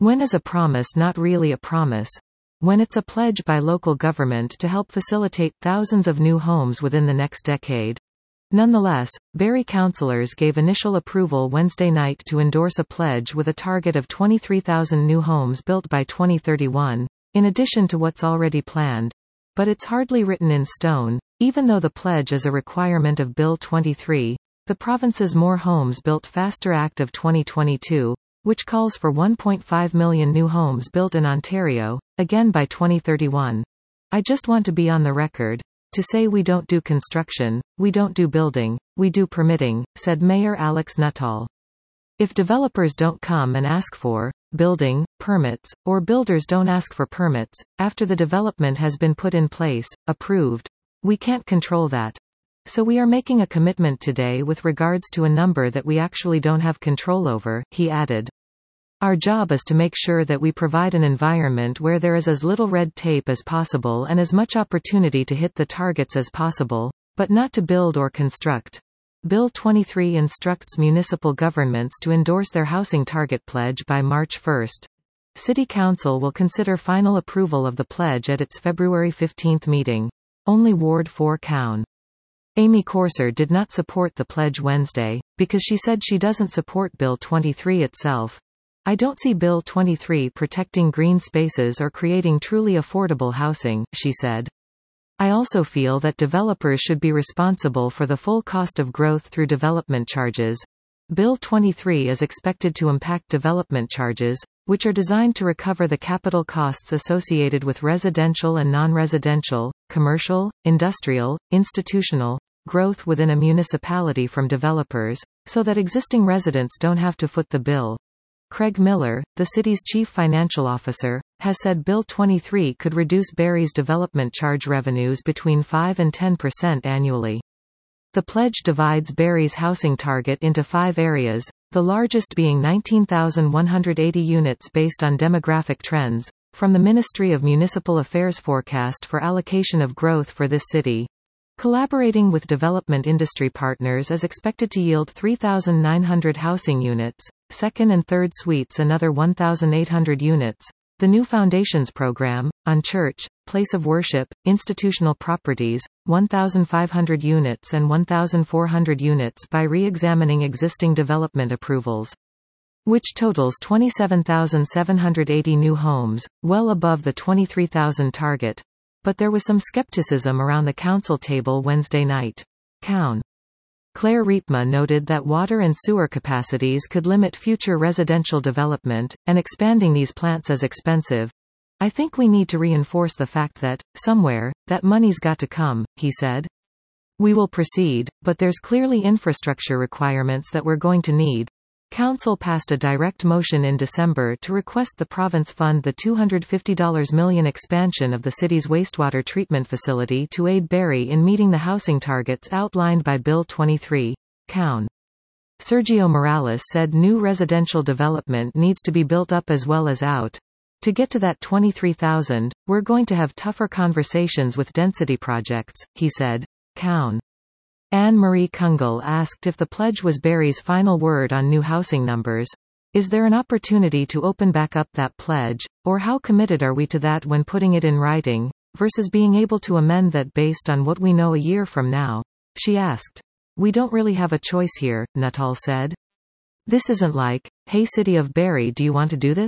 When is a promise not really a promise? When it's a pledge by local government to help facilitate thousands of new homes within the next decade. Nonetheless, Barrie councillors gave initial approval Wednesday night to endorse a pledge with a target of 23,000 new homes built by 2031, in addition to what's already planned. But it's hardly written in stone, even though the pledge is a requirement of Bill 23, the province's More Homes Built Faster Act of 2022, which calls for 1.5 million new homes built in Ontario, again by 2031. I just want to be on the record to say we don't do construction, we don't do building, we do permitting, said Mayor Alex Nuttall. If developers don't come and ask for building permits, or builders don't ask for permits, after the development has been put in place, approved, we can't control that. So we are making a commitment today with regards to a number that we actually don't have control over, he added. Our job is to make sure that we provide an environment where there is as little red tape as possible and as much opportunity to hit the targets as possible, but not to build or construct. Bill 23 instructs municipal governments to endorse their housing target pledge by March 1. City Council will consider final approval of the pledge at its February 15 meeting. Only Ward 4 Cown. Amy Corser did not support the pledge Wednesday, because she said she doesn't support Bill 23 itself. I don't see Bill 23 protecting green spaces or creating truly affordable housing, she said. I also feel that developers should be responsible for the full cost of growth through development charges. Bill 23 is expected to impact development charges, which are designed to recover the capital costs associated with residential and non-residential, commercial, industrial, institutional, growth within a municipality from developers, so that existing residents don't have to foot the bill. Craig Miller, the city's chief financial officer, has said Bill 23 could reduce Barrie's development charge revenues between 5 and 10% annually. The pledge divides Barrie's housing target into 5 areas, the largest being 19,180 units based on demographic trends, from the Ministry of Municipal Affairs forecast for allocation of growth for this city. Collaborating with development industry partners is expected to yield 3,900 housing units, second and third suites another 1,800 units. The new Foundations program, on church, place of worship, institutional properties, 1,500 units and 1,400 units by re-examining existing development approvals. Which totals 27,780 new homes, well above the 23,000 target. But there was some skepticism around the council table Wednesday night. Cown. Claire Riepma noted that water and sewer capacities could limit future residential development, and expanding these plants is expensive. I think we need to reinforce the fact that, somewhere, that money's got to come, he said. We will proceed, but there's clearly infrastructure requirements that we're going to need. Council passed a direct motion in December to request the province fund the $250 million expansion of the city's wastewater treatment facility to aid Barrie in meeting the housing targets outlined by Bill 23. Cown. Sergio Morales said new residential development needs to be built up as well as out. To get to that 23,000, we're going to have tougher conversations with density projects, he said. Cown. Anne-Marie Kungle asked if the pledge was Barrie's final word on new housing numbers. Is there an opportunity to open back up that pledge, or how committed are we to that when putting it in writing, versus being able to amend that based on what we know a year from now? She asked. We don't really have a choice here, Nuttall said. This isn't like, hey City of Barrie, do you want to do this?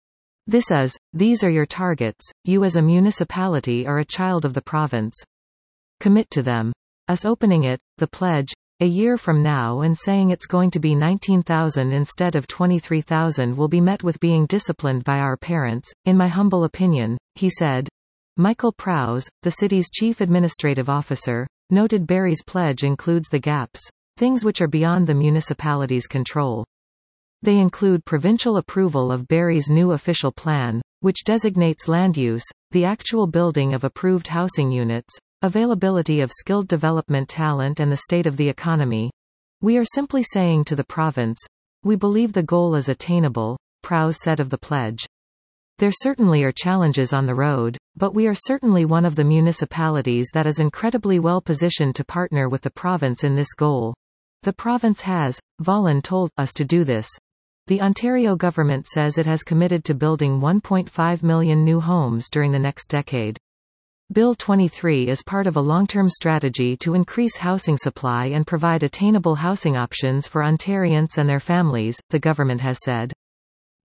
This is, these are your targets, you as a municipality are a child of the province. Commit to them. Us opening it, the pledge, a year from now and saying it's going to be 19,000 instead of 23,000 will be met with being disciplined by our parents, in my humble opinion, he said. Michael Prowse, the city's chief administrative officer, noted Barrie's pledge includes the gaps, things which are beyond the municipality's control. They include provincial approval of Barrie's new official plan, which designates land use, the actual building of approved housing units, availability of skilled development talent and the state of the economy. We are simply saying to the province, we believe the goal is attainable, Prowse said of the pledge. There certainly are challenges on the road, but we are certainly one of the municipalities that is incredibly well positioned to partner with the province in this goal. The province has, Vollen told us to do this. The Ontario government says it has committed to building 1.5 million new homes during the next decade. Bill 23 is part of a long-term strategy to increase housing supply and provide attainable housing options for Ontarians and their families, the government has said.